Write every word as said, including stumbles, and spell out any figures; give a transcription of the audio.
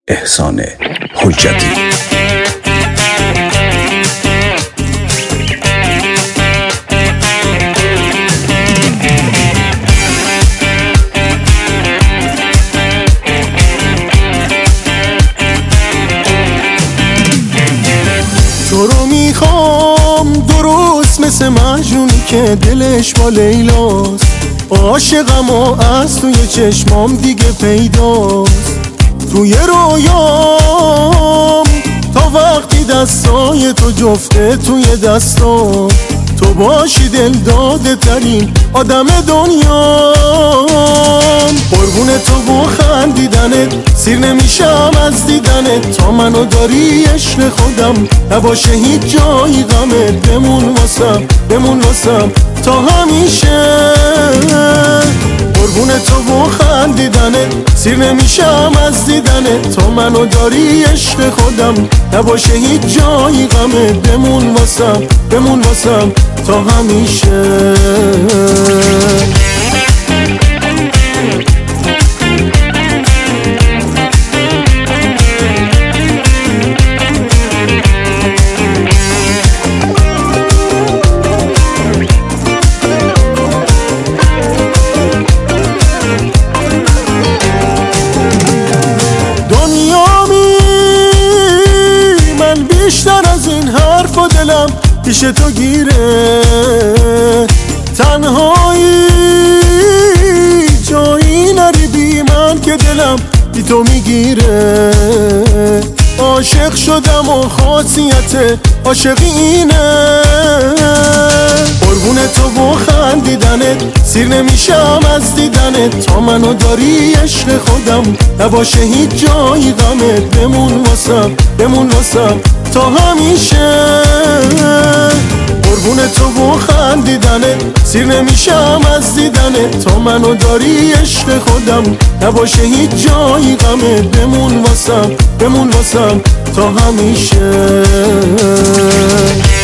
احسان حجتی. تو رو میخوام درست مثل مجنونی که دلش با لیلاست، عاشقم و از توی چشمام دیگه پیداست. توی رویام تا وقتی دستای تو جفته توی دستام، تو باشی دل داده ترین آدم دنیام. قربون تو و خندیدنت سیر نمیشم از دیدنت، تا منو داری عشق خودم نباشه هیچ جایی غمت. بمون واسم بمون واسم تا همیشه، قربون تو و خندیدنت سیر نمیشم از دیدنت، تا منو داری عشق خودم نباشه هیچ جایی غمت. بمون واسم بمون واسم تا همیشه. بیشتر از این حرف و دلم پیش تو گیره، تنهایی جایی نری بی من که دلم بی تو میگیره. عاشق شدم و خاصیت عاشقی اینه، قربون تو و خندیدنت سیر نمیشم از دیدنت، تا منو داری عشق خودم نباشه هیچ جایی غمت. بمون واسم بمون واسم تا همیشه، قربون تو و خندیدنت سیر نمیشم از دیدنت، تا منو داری عشق خودم نباشه هیچ جایی غمت. بمون واسم بمون واسم تا همیشه.